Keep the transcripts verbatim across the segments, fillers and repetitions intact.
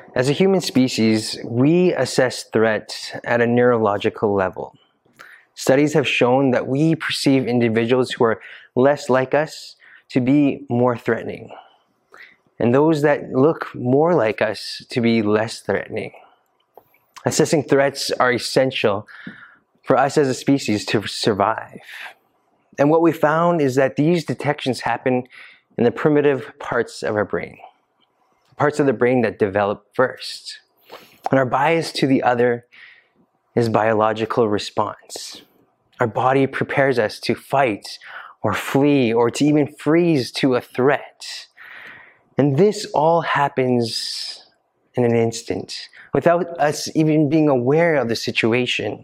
As a human species, we assess threats at a neurological level. Studies have shown that we perceive individuals who are less like us to be more threatening, and those that look more like us to be less threatening. Assessing threats are essential for us as a species to survive. And what we found is that these detections happen in the primitive parts of our brain, parts of the brain that develop first. And our bias to the other is biological response. Our body prepares us to fight or flee or to even freeze to a threat. And this all happens in an instant without us even being aware of the situation.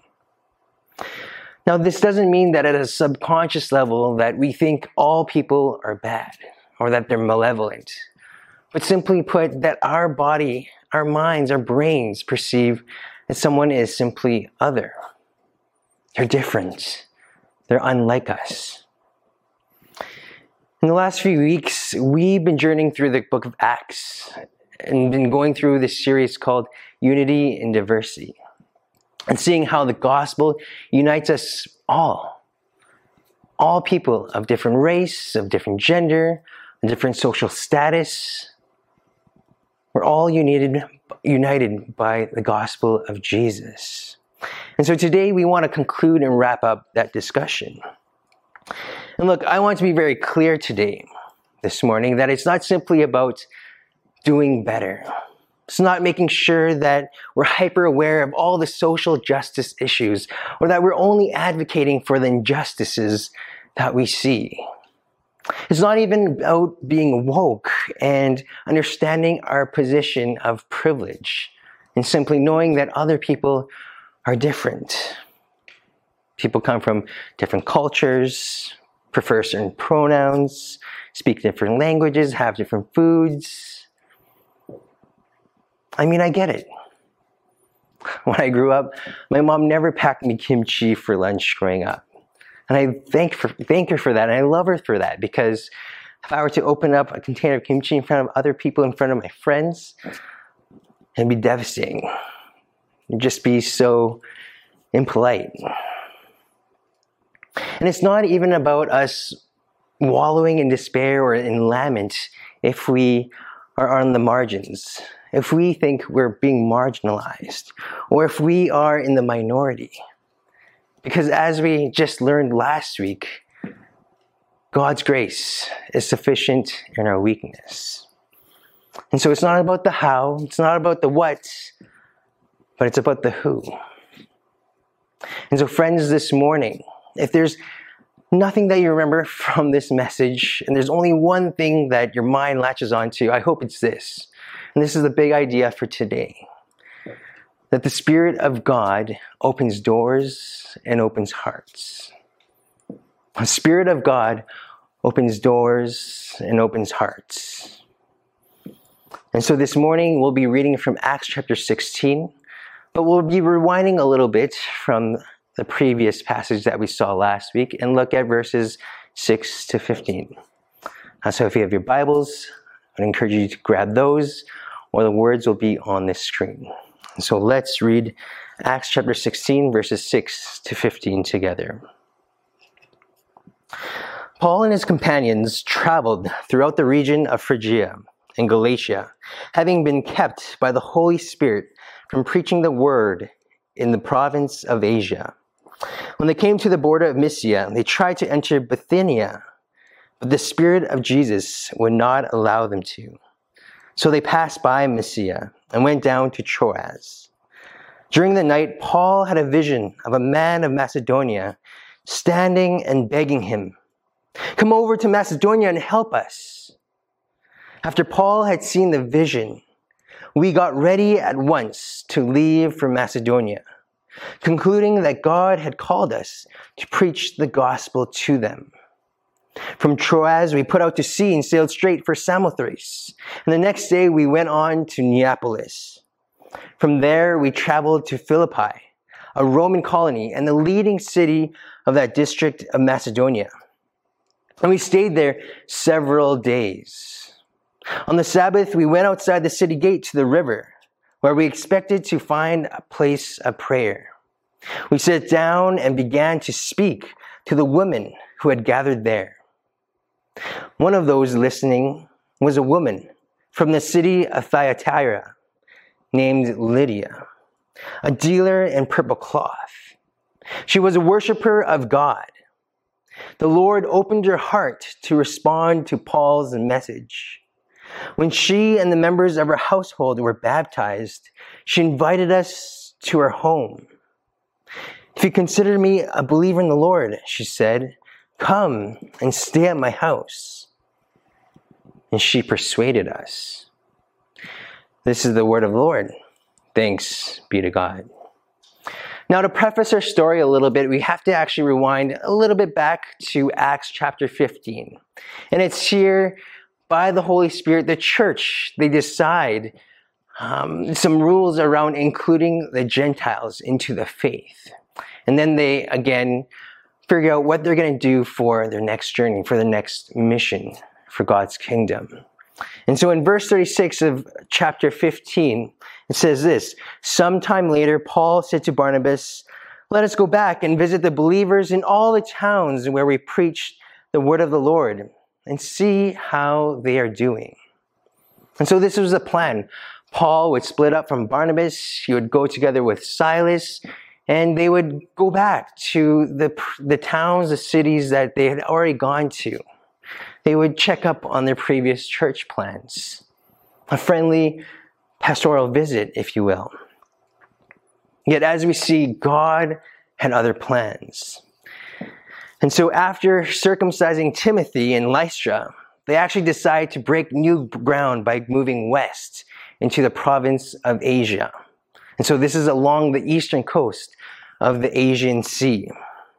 Now, this doesn't mean that at a subconscious level that we think all people are bad or that they're malevolent, but simply put, that our body, our minds, our brains perceive that someone is simply other. They're different. They're unlike us. In the last few weeks, we've been journeying through the book of Acts and been going through this series called Unity in Diversity, and seeing how the gospel unites us all. All people of different race, of different gender, different social status. We're all united, united by the gospel of Jesus. And so today we want to conclude and wrap up that discussion. And look, I want to be very clear today, this morning, that it's not simply about doing better. It's not making sure that we're hyper aware of all the social justice issues, or that we're only advocating for the injustices that we see. It's not even about being woke and understanding our position of privilege and simply knowing that other people are different. People come from different cultures, prefer certain pronouns, speak different languages, have different foods. I mean, I get it. When I grew up, my mom never packed me kimchi for lunch growing up. And I thank, for, thank her for that, and I love her for that, because if I were to open up a container of kimchi in front of other people, in front of my friends, it'd be devastating. It'd just be so impolite. And it's not even about us wallowing in despair or in lament if we are on the margins, if we think we're being marginalized, or if we are in the minority. Because as we just learned last week, God's grace is sufficient in our weakness. And so it's not about the how, it's not about the what, but it's about the who. And so friends, this morning, if there's nothing that you remember from this message, and there's only one thing that your mind latches onto, I hope it's this. And this is the big idea for today. That the Spirit of God opens doors and opens hearts. The Spirit of God opens doors and opens hearts. And so this morning we'll be reading from Acts chapter sixteen, but we'll be rewinding a little bit from the previous passage that we saw last week and look at verses six to fifteen. Uh, so if you have your Bibles, I'd encourage you to grab those, or the words will be on this screen. So let's read Acts chapter sixteen, verses six to fifteen together. Paul and his companions traveled throughout the region of Phrygia and Galatia, having been kept by the Holy Spirit from preaching the word in the province of Asia. When they came to the border of Mysia, they tried to enter Bithynia, but the Spirit of Jesus would not allow them to. So they passed by Mysia and went down to Troas. During the night, Paul had a vision of a man of Macedonia standing and begging him, "Come over to Macedonia and help us." After Paul had seen the vision, we got ready at once to leave for Macedonia, concluding that God had called us to preach the gospel to them. From Troas, we put out to sea and sailed straight for Samothrace. And the next day, we went on to Neapolis. From there, we traveled to Philippi, a Roman colony and the leading city of that district of Macedonia. And we stayed there several days. On the Sabbath, we went outside the city gate to the river, where we expected to find a place of prayer. We sat down and began to speak to the women who had gathered there. One of those listening was a woman from the city of Thyatira named Lydia, a dealer in purple cloth. She was a worshiper of God. The Lord opened her heart to respond to Paul's message. When she and the members of her household were baptized, she invited us to her home. "If you consider me a believer in the Lord," she said, "come and stay at my house." And she persuaded us. This is the word of the Lord. Thanks be to God. Now, to preface our story a little bit, we have to actually rewind a little bit back to Acts chapter fifteen. And it's here, by the Holy Spirit, the church, they decide um, some rules around including the Gentiles into the faith. And then they, again, figure out what they're going to do for their next journey, for the next mission for God's kingdom. And so in verse thirty-six of chapter fifteen, it says this: "Sometime later, Paul said to Barnabas, 'Let us go back and visit the believers in all the towns where we preached the word of the Lord and see how they are doing.'" And so this was the plan. Paul would split up from Barnabas. He would go together with Silas, and they would go back to the, the towns, the cities that they had already gone to. They would check up on their previous church plans. A friendly pastoral visit, if you will. Yet as we see, God had other plans. And so after circumcising Timothy in Lystra, they actually decided to break new ground by moving west into the province of Asia. And so this is along the eastern coast of the Aegean Sea.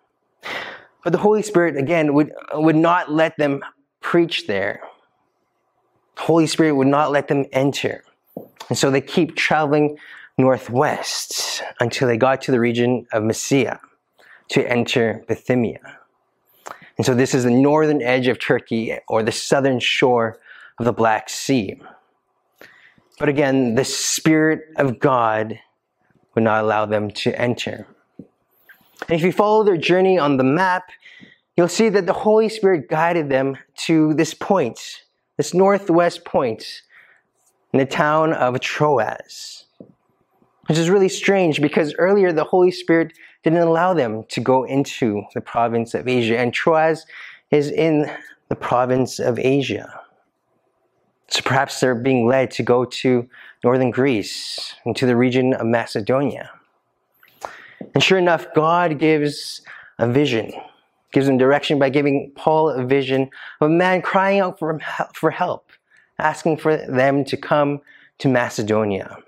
But the Holy Spirit, again, would, would not let them preach there. The Holy Spirit would not let them enter. And so they keep traveling northwest until they got to the region of Mysia to enter Bithynia. And so this is the northern edge of Turkey, or the southern shore of the Black Sea. But again, the Spirit of God would not allow them to enter. And if you follow their journey on the map, you'll see that the Holy Spirit guided them to this point, this northwest point in the town of Troas, which is really strange because earlier the Holy Spirit didn't allow them to go into the province of Asia, and Troas is in the province of Asia. So perhaps they're being led to go to northern Greece, into the region of Macedonia. And sure enough, God gives a vision, gives them direction by giving Paul a vision of a man crying out for, for help, asking for them to come to Macedonia.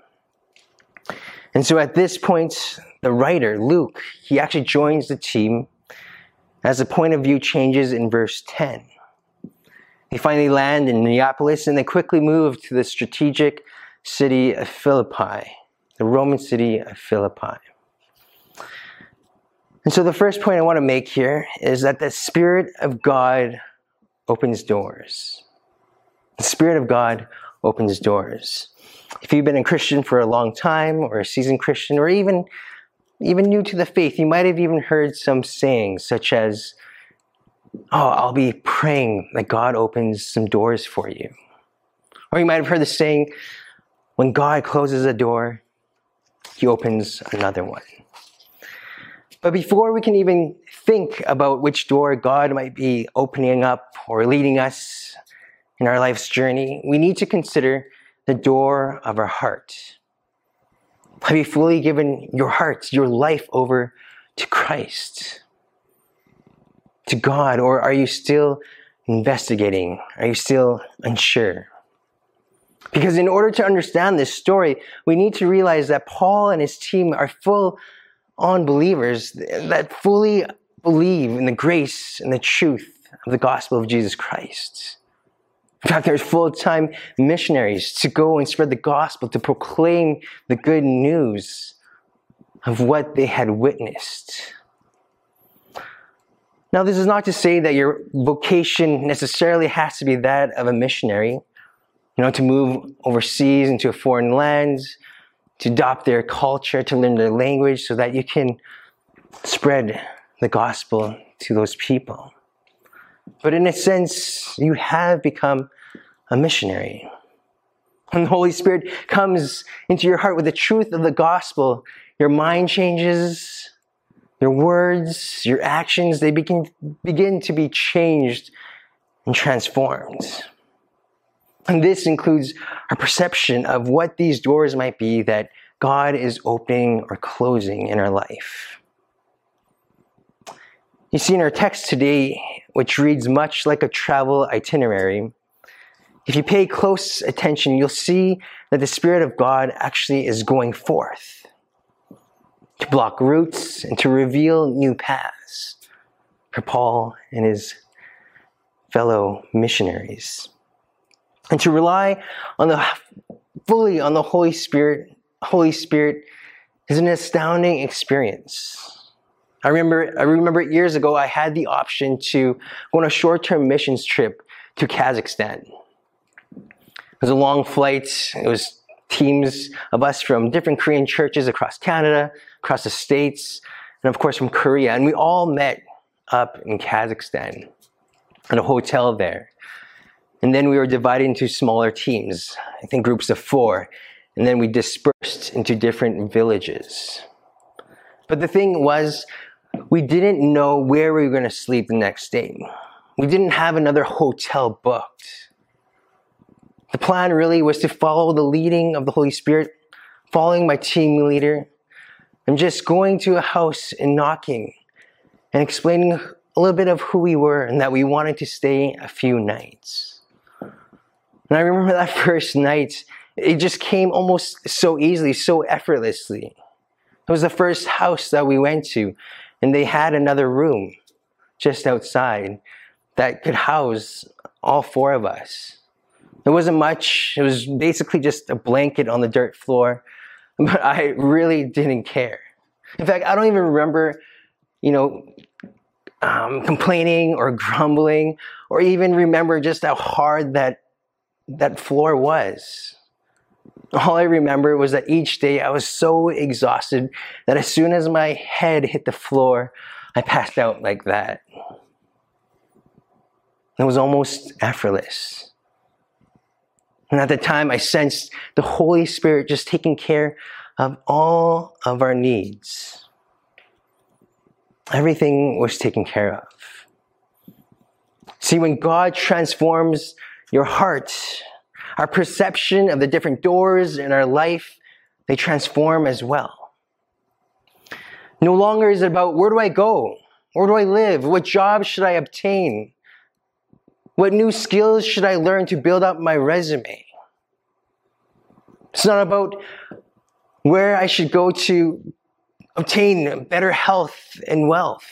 And so at this point, the writer, Luke, he actually joins the team as the point of view changes in verse ten. They finally land in Neapolis, and they quickly move to the strategic city of Philippi, the Roman city of Philippi. And so the first point I want to make here is that the Spirit of God opens doors. The Spirit of God opens doors. If you've been a Christian for a long time, or a seasoned Christian, or even, even new to the faith, you might have even heard some sayings such as, "Oh, I'll be praying that God opens some doors for you." Or you might have heard the saying, "When God closes a door, He opens another one." But before we can even think about which door God might be opening up or leading us in our life's journey, we need to consider the door of our heart. Have you fully given your heart, your life over to Christ, to God? Or are you still investigating? Are you still unsure? Because in order to understand this story, we need to realize that Paul and his team are full on believers that fully believe in the grace and the truth of the gospel of Jesus Christ. In fact, there's full-time missionaries to go and spread the gospel, to proclaim the good news of what they had witnessed. Now, this is not to say that your vocation necessarily has to be that of a missionary, you know, to move overseas into a foreign land, to adopt their culture, to learn their language so that you can spread the gospel to those people. But in a sense, you have become a missionary. When the Holy Spirit comes into your heart with the truth of the gospel, your mind changes, your words, your actions, they begin, begin to be changed and transformed. And this includes our perception of what these doors might be that God is opening or closing in our life. You see, in our text today, which reads much like a travel itinerary, if you pay close attention, you'll see that the Spirit of God actually is going forth to block routes and to reveal new paths for Paul and his fellow missionaries. And to rely on the fully on the Holy Spirit, Holy Spirit is an astounding experience. I remember I remember years ago I had the option to go on a short-term missions trip to Kazakhstan. It was a long flight. It was teams of us from different Korean churches across Canada, across the States, and of course from Korea. And we all met up in Kazakhstan at a hotel there. And then we were divided into smaller teams, I think groups of four. And then we dispersed into different villages. But the thing was, we didn't know where we were going to sleep the next day. We didn't have another hotel booked. The plan really was to follow the leading of the Holy Spirit, following my team leader, and just going to a house and knocking and explaining a little bit of who we were and that we wanted to stay a few nights. And I remember that first night, it just came almost so easily, so effortlessly. It was the first house that we went to, and they had another room just outside that could house all four of us. It wasn't much. It was basically just a blanket on the dirt floor, but I really didn't care. In fact, I don't even remember, you know, um, complaining or grumbling, or even remember just how hard that that floor was. All I remember was that each day I was so exhausted that as soon as my head hit the floor, I passed out like that. It was almost effortless. And at the time, I sensed the Holy Spirit just taking care of all of our needs. Everything was taken care of. See, when God transforms your heart, our perception of the different doors in our life, they transform as well. No longer is it about where do I go? Where do I live? What job should I obtain? What new skills should I learn to build up my resume? It's not about where I should go to obtain better health and wealth.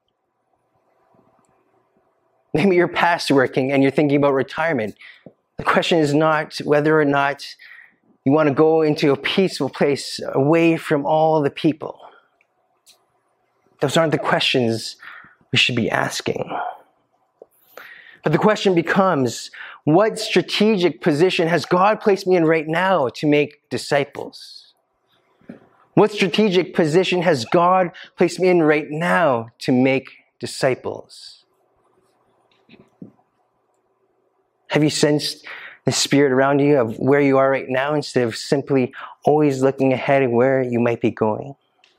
Maybe you're past working and you're thinking about retirement. The question is not whether or not you want to go into a peaceful place away from all the people. Those aren't the questions we should be asking. But the question becomes, what strategic position has God placed me in right now to make disciples? What strategic position has God placed me in right now to make disciples? Have you sensed the Spirit around you of where you are right now instead of simply always looking ahead at where you might be going?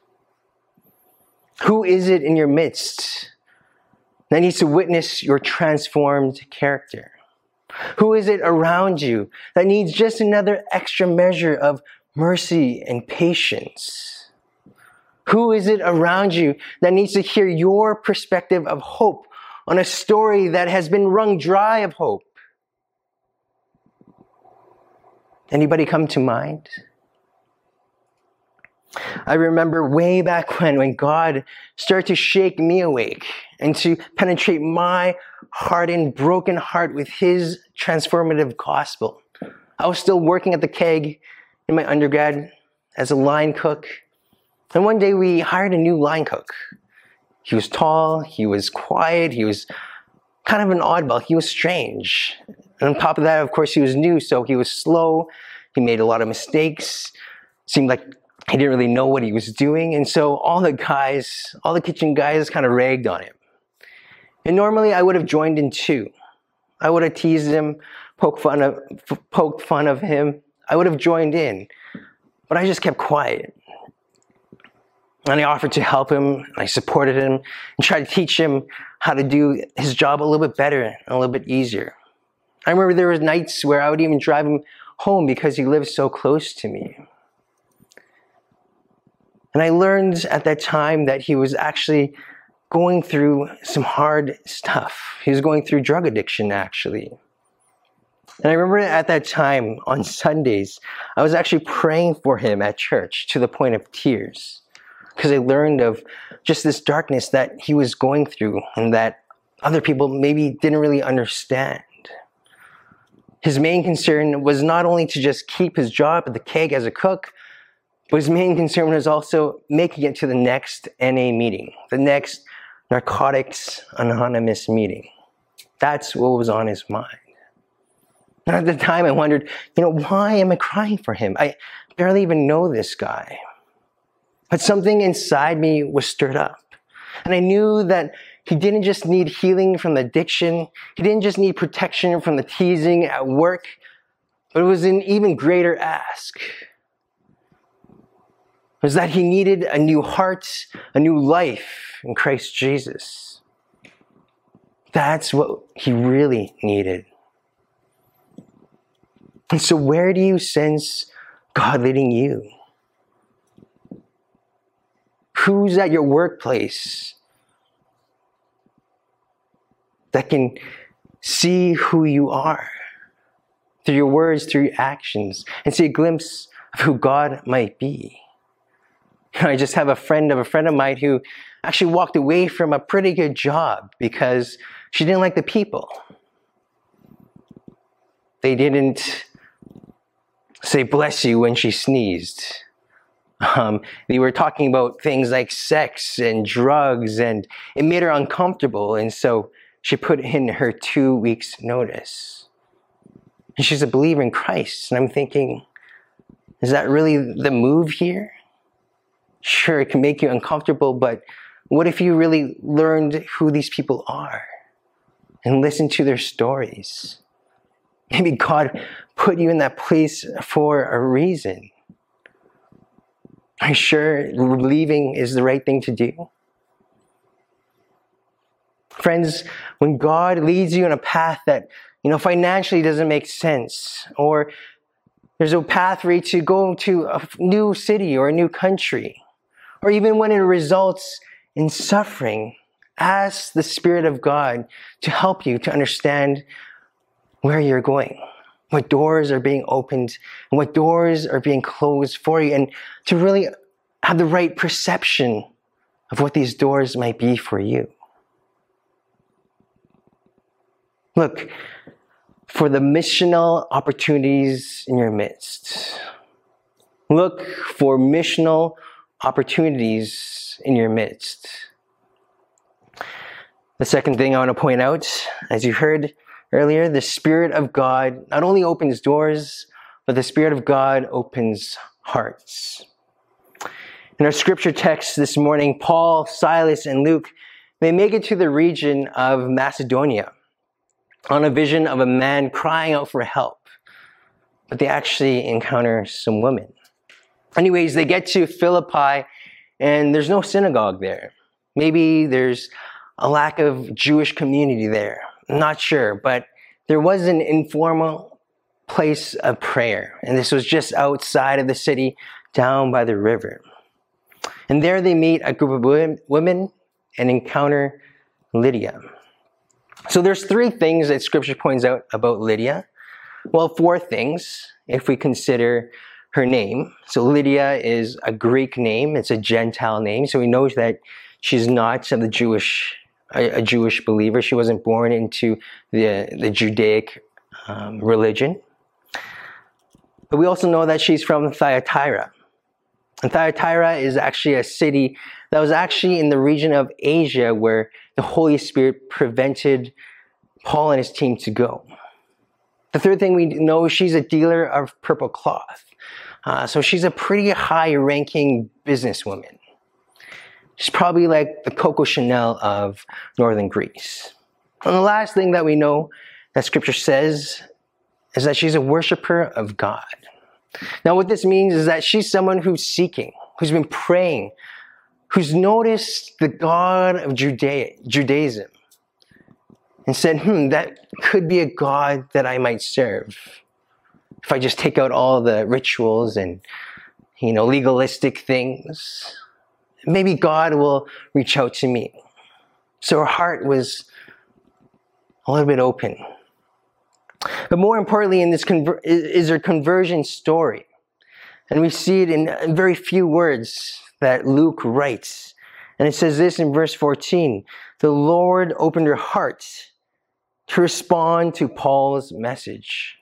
Who is it in your midst that needs to witness your transformed character? Who is it around you that needs just another extra measure of mercy and patience? Who is it around you that needs to hear your perspective of hope on a story that has been wrung dry of hope? Anybody come to mind? I remember way back when, when God started to shake me awake and to penetrate my hardened, broken heart with His transformative gospel. I was still working at the keg in my undergrad as a line cook. And one day we hired a new line cook. He was tall, he was quiet, he was kind of an oddball, he was strange. And on top of that, of course, he was new, so he was slow, he made a lot of mistakes. Seemed like he didn't really know what he was doing. And so all the guys, all the kitchen guys kind of ragged on him. And normally I would have joined in too. I would have teased him, poked fun of, poked fun of him. I would have joined in. But I just kept quiet. And I offered to help him. I supported him and tried to teach him how to do his job a little bit better and a little bit easier. I remember there were nights where I would even drive him home because he lived so close to me. And I learned at that time that he was actually going through some hard stuff. He was going through drug addiction, actually. And I remember at that time, on Sundays, I was actually praying for him at church to the point of tears. Because I learned of just this darkness that he was going through and that other people maybe didn't really understand. His main concern was not only to just keep his job at the keg as a cook, but his main concern was also making it to the next N A meeting, the next Narcotics Anonymous meeting. That's what was on his mind. And at the time I wondered, you know, why am I crying for him? I barely even know this guy. But something inside me was stirred up. And I knew that he didn't just need healing from the addiction. He didn't just need protection from the teasing at work. But it was an even greater ask. Was that he needed a new heart, a new life in Christ Jesus. That's what he really needed. And so where do you sense God leading you? Who's at your workplace that can see who you are through your words, through your actions, and see a glimpse of who God might be? I just have a friend of a friend of mine who actually walked away from a pretty good job because she didn't like the people. They didn't say bless you when she sneezed. Um, they were talking about things like sex and drugs, and it made her uncomfortable. And so she put in her two weeks notice. And she's a believer in Christ. And I'm thinking, is that really the move here? Sure, it can make you uncomfortable, but what if you really learned who these people are and listened to their stories? Maybe God put you in that place for a reason. Are you sure leaving is the right thing to do? Friends, when God leads you on a path that, you know, financially doesn't make sense, or there's a path for you to go to a new city or a new country, or even when it results in suffering, ask the Spirit of God to help you to understand where you're going, what doors are being opened, and what doors are being closed for you, and to really have the right perception of what these doors might be for you. Look for the missional opportunities in your midst. Look for missional opportunities in your midst. The second thing I want to point out, as you heard earlier, the Spirit of God not only opens doors, but the Spirit of God opens hearts. In our scripture text this morning, Paul, Silas, and Luke, they make it to the region of Macedonia on a vision of a man crying out for help. But they actually encounter some women. Anyways, they get to Philippi, and there's no synagogue there. Maybe there's a lack of Jewish community there. I'm not sure, but there was an informal place of prayer. And this was just outside of the city, down by the river. And there they meet a group of women and encounter Lydia. So there's three things that Scripture points out about Lydia. Well, four things, if we consider her name. So Lydia is a Greek name. It's a Gentile name. So we know that she's not of the Jewish, a, a Jewish believer. She wasn't born into the, the Judaic um, religion. But we also know that she's from Thyatira. And Thyatira is actually a city that was actually in the region of Asia where the Holy Spirit prevented Paul and his team to go. The third thing we know is she's a dealer of purple cloth. Uh, so she's a pretty high-ranking businesswoman. She's probably like the Coco Chanel of northern Greece. And the last thing that we know that Scripture says is that she's a worshiper of God. Now, what this means is that she's someone who's seeking, who's been praying, who's noticed the God of Judea, Judaism, and said, hmm, that could be a God that I might serve. If I just take out all the rituals and, you know, legalistic things, maybe God will reach out to me. So her heart was a little bit open. But more importantly in this conver- is her conversion story. And we see it in very few words that Luke writes. And it says this in verse fourteen, the Lord opened her heart to respond to Paul's message.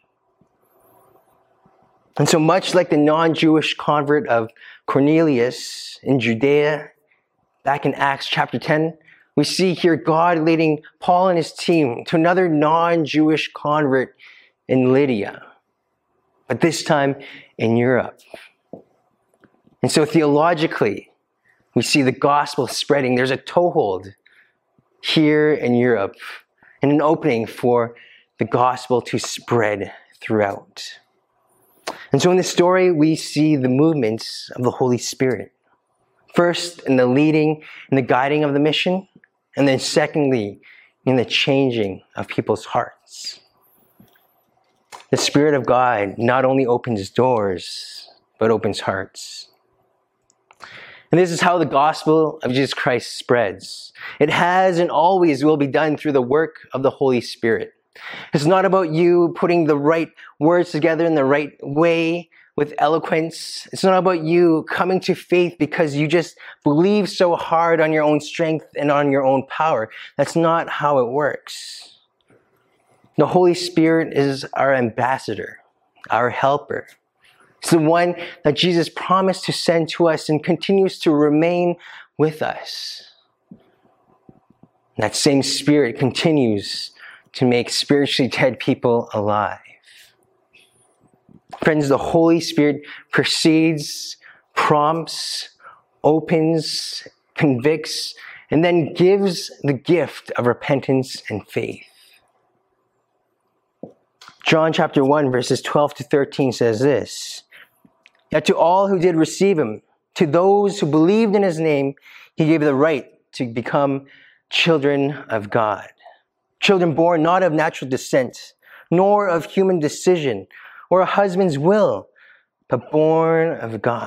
And so much like the non-Jewish convert of Cornelius in Judea, back in Acts chapter ten, we see here God leading Paul and his team to another non-Jewish convert in Lydia, but this time in Europe. And so theologically, we see the gospel spreading. There's a toehold here in Europe and an opening for the gospel to spread throughout. And so in this story, we see the movements of the Holy Spirit. First, in the leading and the guiding of the mission, and then secondly, in the changing of people's hearts. The Spirit of God not only opens doors, but opens hearts. And this is how the gospel of Jesus Christ spreads. It has and always will be done through the work of the Holy Spirit. It's not about you putting the right words together in the right way with eloquence. It's not about you coming to faith because you just believe so hard on your own strength and on your own power. That's not how it works. The Holy Spirit is our ambassador, our helper. It's the one that Jesus promised to send to us and continues to remain with us. That same Spirit continues to make spiritually dead people alive. Friends, the Holy Spirit precedes, prompts, opens, convicts, and then gives the gift of repentance and faith. John chapter one, verses twelve to thirteen says this, yet to all who did receive him, to those who believed in his name, he gave the right to become children of God. Children born not of natural descent, nor of human decision, or a husband's will, but born of God.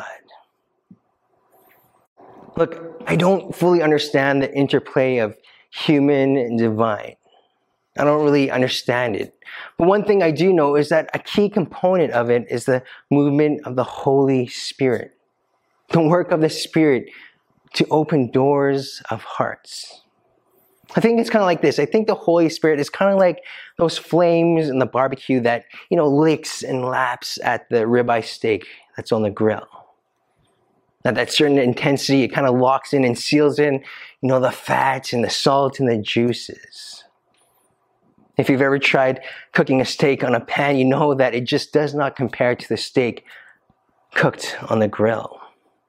Look, I don't fully understand the interplay of human and divine. I don't really understand it. But one thing I do know is that a key component of it is the movement of the Holy Spirit. The work of the Spirit to open doors of hearts. I think it's kind of like this. I think the Holy Spirit is kind of like those flames in the barbecue that, you know, licks and laps at the ribeye steak that's on the grill. Now that certain intensity, it kind of locks in and seals in, you know, the fats and the salt and the juices. If you've ever tried cooking a steak on a pan, you know that it just does not compare to the steak cooked on the grill.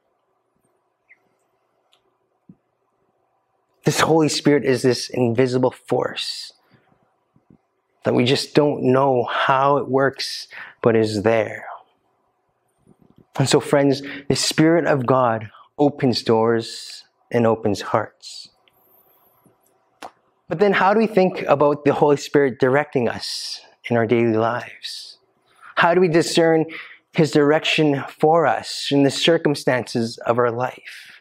This Holy Spirit is this invisible force that we just don't know how it works, but is there. And so, friends, the Spirit of God opens doors and opens hearts. But then how do we think about the Holy Spirit directing us in our daily lives? How do we discern his direction for us in the circumstances of our life?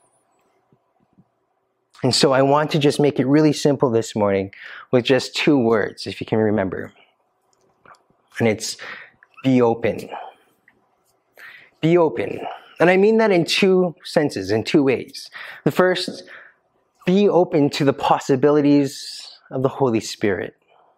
And so I want to just make it really simple this morning with just two words, if you can remember. And it's be open. Be open. And I mean that in two senses, in two ways. The first, be open to the possibilities of the Holy Spirit.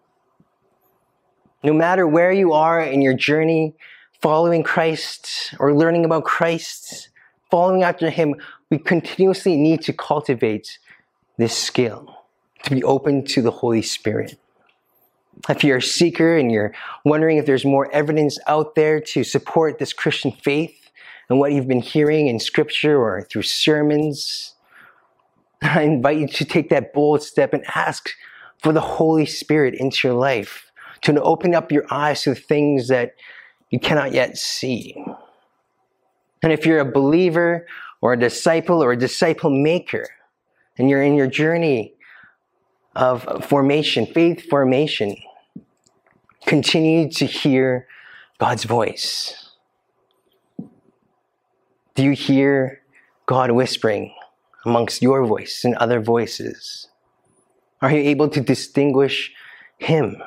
No matter where you are in your journey, following Christ or learning about Christ, following after him, we continuously need to cultivate this skill, to be open to the Holy Spirit. If you're a seeker and you're wondering if there's more evidence out there to support this Christian faith and what you've been hearing in scripture or through sermons, I invite you to take that bold step and ask for the Holy Spirit into your life, to open up your eyes to things that you cannot yet see. And if you're a believer or a disciple or a disciple maker, and you're in your journey of formation, faith formation, continue to hear God's voice. Do you hear God whispering amongst your voice and other voices? Are you able to distinguish Him?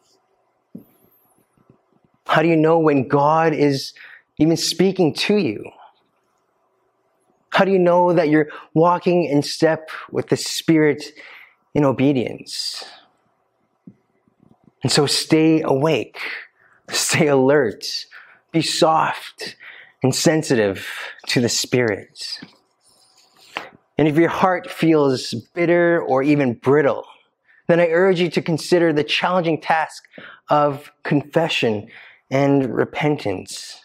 How do you know when God is even speaking to you? How do you know that you're walking in step with the Spirit in obedience? And so stay awake, stay alert, be soft and sensitive to the Spirit. And if your heart feels bitter or even brittle, then I urge you to consider the challenging task of confession and repentance.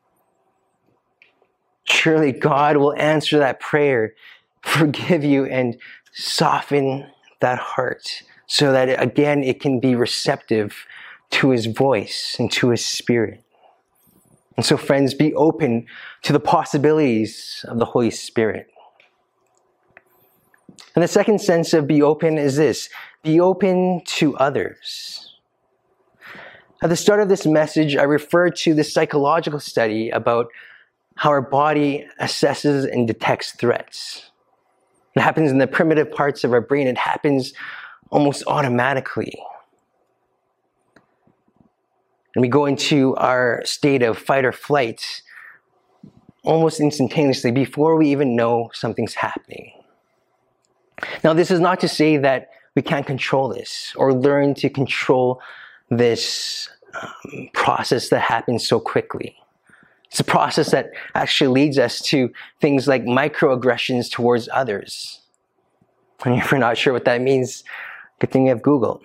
Surely God will answer that prayer, forgive you, and soften that heart so that, again, it can be receptive to His voice and to His Spirit. And so, friends, be open to the possibilities of the Holy Spirit. And the second sense of be open is this: be open to others. At the start of this message, I referred to the psychological study about how our body assesses and detects threats. It happens in the primitive parts of our brain. It happens almost automatically. And we go into our state of fight or flight almost instantaneously before we even know something's happening. Now, this is not to say that we can't control this or learn to control this um, process that happens so quickly. It's a process that actually leads us to things like microaggressions towards others. And if you're not sure what that means, good thing you have Google.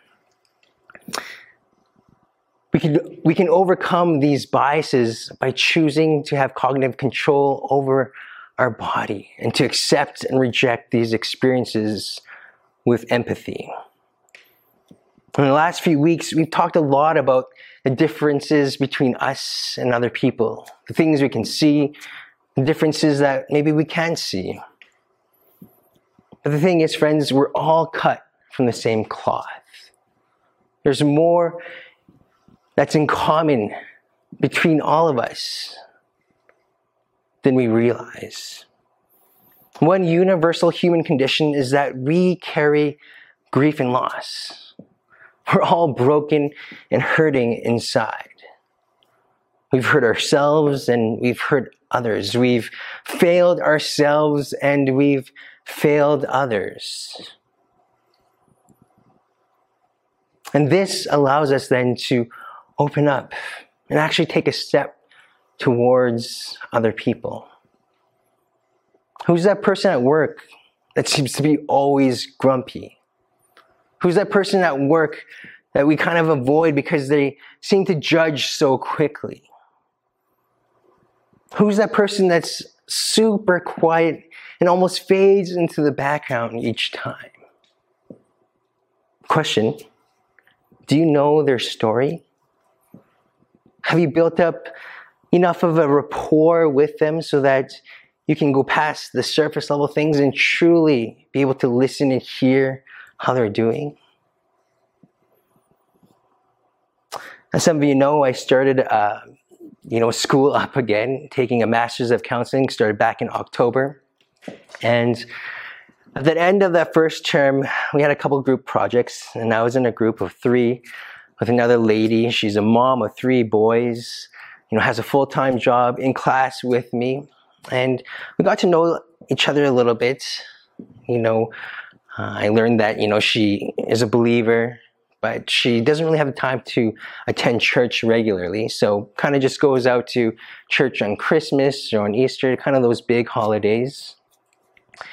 We can, we can overcome these biases by choosing to have cognitive control over our body and to accept and reject these experiences with empathy. In the last few weeks, we've talked a lot about the differences between us and other people, the things we can see, the differences that maybe we can't see. But the thing is, friends, we're all cut from the same cloth. There's more that's in common between all of us than we realize. One universal human condition is that we carry grief and loss. We're all broken and hurting inside. We've hurt ourselves and we've hurt others. We've failed ourselves and we've failed others. And this allows us then to open up and actually take a step towards other people. Who's that person at work that seems to be always grumpy? Who's that person at work that we kind of avoid because they seem to judge so quickly? Who's that person that's super quiet and almost fades into the background each time? Question: do you know their story? Have you built up enough of a rapport with them so that you can go past the surface level things and truly be able to listen and hear how they're doing? As some of you know, I started uh, you know, school up again, taking a Master's of Counseling, started back in October. And at the end of that first term, we had a couple group projects, and I was in a group of three with another lady. She's a mom of three boys, you know, has a full-time job, in class with me. And we got to know each other a little bit. You know, uh, I learned that, you know, she is a believer, but she doesn't really have the time to attend church regularly. So kind of just goes out to church on Christmas or on Easter, kind of those big holidays.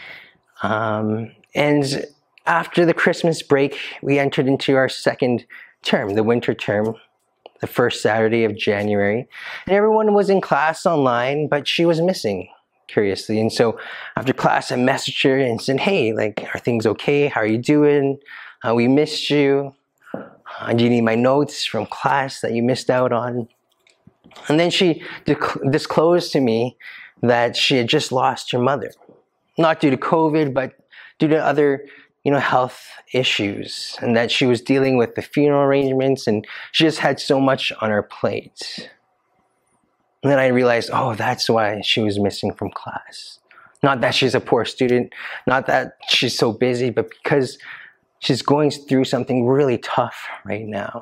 Um, and after the Christmas break, we entered into our second term, the winter term, the first Saturday of January. And everyone was in class online, but she was missing, curiously. And so after class, I messaged her and said, hey, like, are things okay? How are you doing? Uh, we missed you. Uh, do you need my notes from class that you missed out on? And then she dec- disclosed to me that she had just lost her mother. Not due to COVID, but due to other, you know, health issues, and that she was dealing with the funeral arrangements, and she just had so much on her plate. And then I realized, oh, that's why she was missing from class. Not that she's a poor student, not that she's so busy, but because she's going through something really tough right now.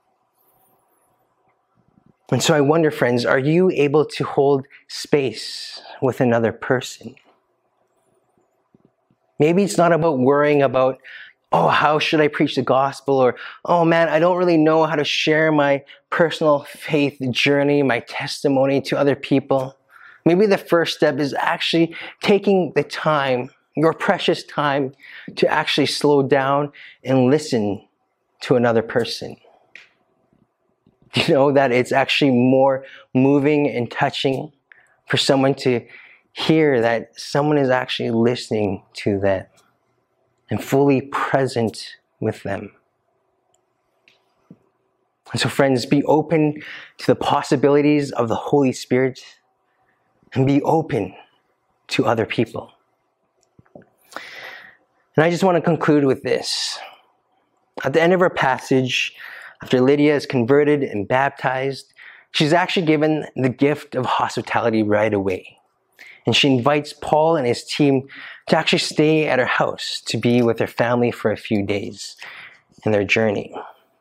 And so I wonder, friends, are you able to hold space with another person? Maybe it's not about worrying about, oh, how should I preach the gospel? Or, oh man, I don't really know how to share my personal faith journey, my testimony to other people. Maybe the first step is actually taking the time, your precious time, to actually slow down and listen to another person. You know that it's actually more moving and touching for someone to hear that someone is actually listening to them and fully present with them. And so, friends, be open to the possibilities of the Holy Spirit and be open to other people. And I just want to conclude with this. At the end of our passage, after Lydia is converted and baptized, she's actually given the gift of hospitality right away. And she invites Paul and his team to actually stay at her house to be with her family for a few days in their journey.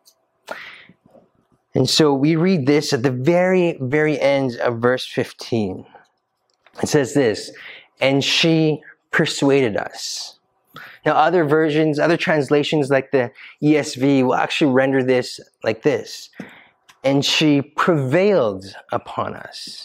And so we read this at the very, very end of verse fifteen. It says this, and she persuaded us. Now, other versions, other translations like the E S V will actually render this like this. And she prevailed upon us.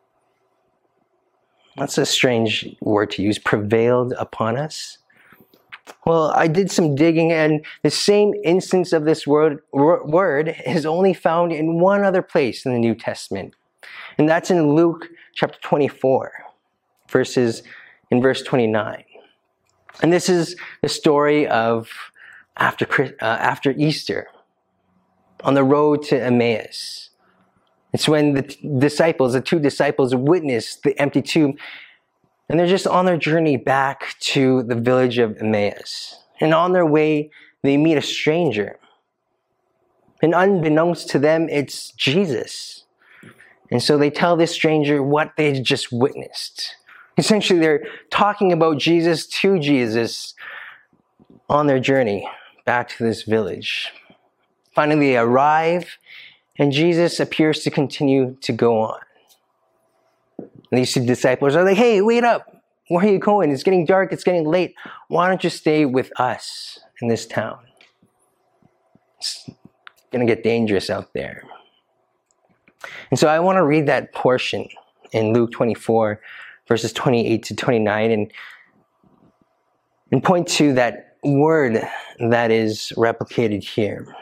That's a strange word to use, prevailed upon us. Well, I did some digging, and the same instance of this word, word is only found in one other place in the New Testament. And that's in Luke chapter twenty-four, verses in verse twenty-nine. And this is the story of after, uh, after Easter, on the road to Emmaus. It's when the disciples, the two disciples, witnessed the empty tomb, and they're just on their journey back to the village of Emmaus. And on their way, they meet a stranger. And unbeknownst to them, it's Jesus. And so they tell this stranger what they just witnessed. Essentially, they're talking about Jesus to Jesus on their journey back to this village. Finally, they arrive, and Jesus appears to continue to go on. And these two disciples are like, hey, wait up. Where are you going? It's getting dark. It's getting late. Why don't you stay with us in this town? It's going to get dangerous out there. And so I want to read that portion in Luke twenty-four, verses twenty-eight to twenty-nine, and, and point to that word that is replicated here.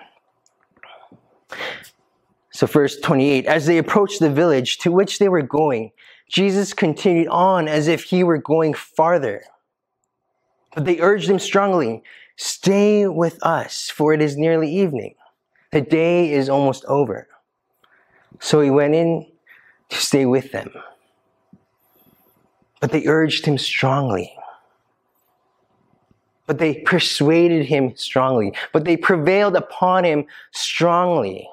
So verse twenty-eight, as they approached the village to which they were going, Jesus continued on as if he were going farther. But they urged him strongly, stay with us, for it is nearly evening. The day is almost over. So he went in to stay with them. But they urged him strongly. But they persuaded him strongly. But they prevailed upon him strongly.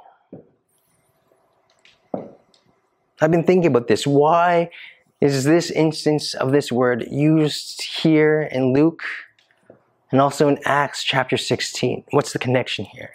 I've been thinking about this. Why is this instance of this word used here in Luke and also in Acts chapter sixteen? What's the connection here?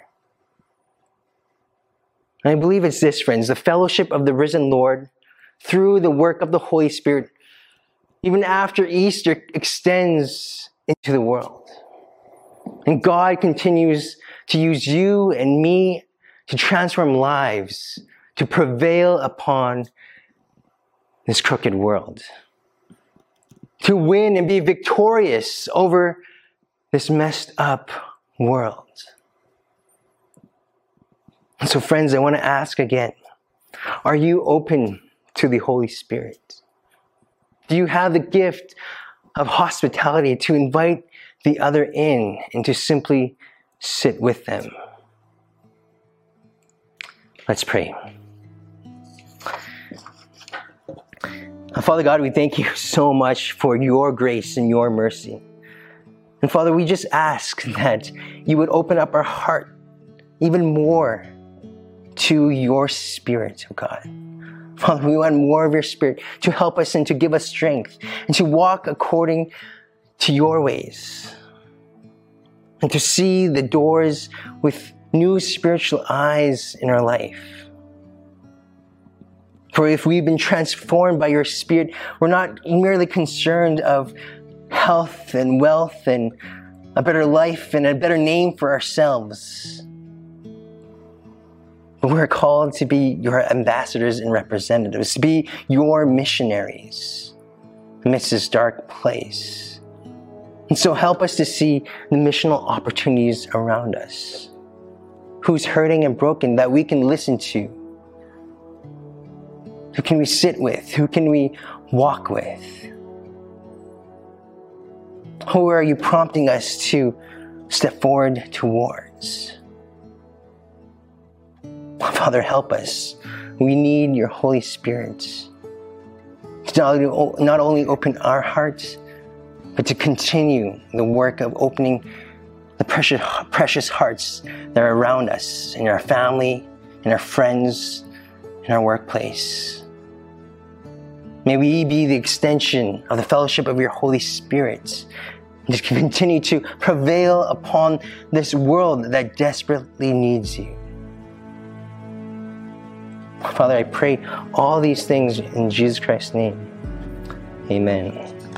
And I believe it's this, friends. The fellowship of the risen Lord through the work of the Holy Spirit, even after Easter, extends into the world. And God continues to use you and me to transform lives, to prevail upon this crooked world, to win and be victorious over this messed up world. So friends, I want to ask again, are you open to the Holy Spirit? Do you have the gift of hospitality to invite the other in and to simply sit with them? Let's pray. Father God, we thank you so much for your grace and your mercy. And Father, we just ask that you would open up our heart even more to your Spirit, oh God. Father, we want more of your Spirit to help us and to give us strength and to walk according to your ways and to see the doors with new spiritual eyes in our life. For if we've been transformed by your Spirit, we're not merely concerned of health and wealth and a better life and a better name for ourselves. But we're called to be your ambassadors and representatives, to be your missionaries amidst this dark place. And so help us to see the missional opportunities around us. Who's hurting and broken that we can listen to? Who can we sit with? Who can we walk with? Who are you prompting us to step forward towards? Father, help us. We need your Holy Spirit to not only, not only open our hearts, but to continue the work of opening the precious, precious hearts that are around us, in our family, in our friends, in our workplace. May we be the extension of the fellowship of your Holy Spirit and to continue to prevail upon this world that desperately needs you. Father, I pray all these things in Jesus Christ's name. Amen.